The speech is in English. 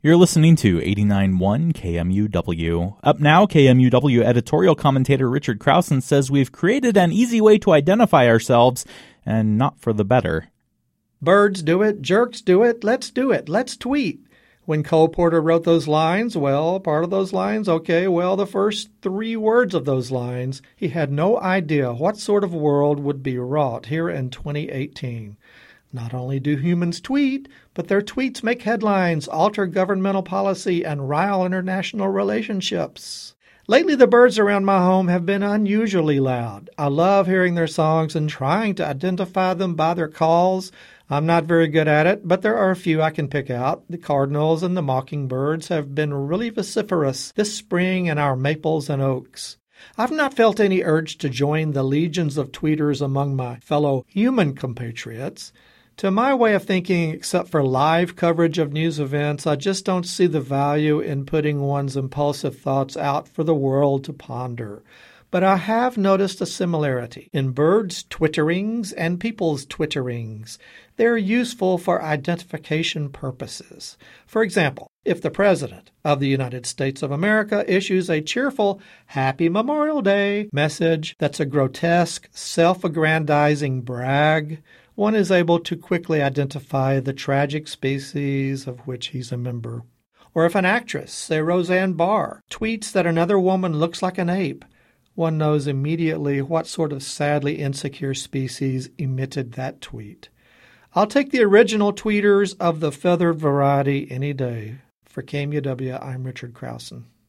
You're listening to 89.1 KMUW. Up now, KMUW editorial commentator Richard Krausen says we've created an easy way to identify ourselves, and not for the better. Birds do it, jerks do it, let's do it, let's tweet. When Cole Porter wrote those lines, part of those lines, the first 3 words of those lines, he had no idea what sort of world would be wrought here in 2018. Not only do humans tweet, but their tweets make headlines, alter governmental policy, and rile international relationships. Lately, the birds around my home have been unusually loud. I love hearing their songs and trying to identify them by their calls. I'm not very good at it, but there are a few I can pick out. The cardinals and the mockingbirds have been really vociferous this spring in our maples and oaks. I've not felt any urge to join the legions of tweeters among my fellow human compatriots. To my way of thinking, except for live coverage of news events, I just don't see the value in putting one's impulsive thoughts out for the world to ponder. But I have noticed a similarity in birds' twitterings and people's twitterings. They're useful for identification purposes. For example, if the President of the United States of America issues a cheerful Happy Memorial Day message that's a grotesque, self-aggrandizing brag, one is able to quickly identify the tragic species of which he's a member. Or if an actress, say Roseanne Barr, tweets that another woman looks like an ape, one knows immediately what sort of sadly insecure species emitted that tweet. I'll take the original tweeters of the feathered variety any day. For KMUW, I'm Richard Krausen.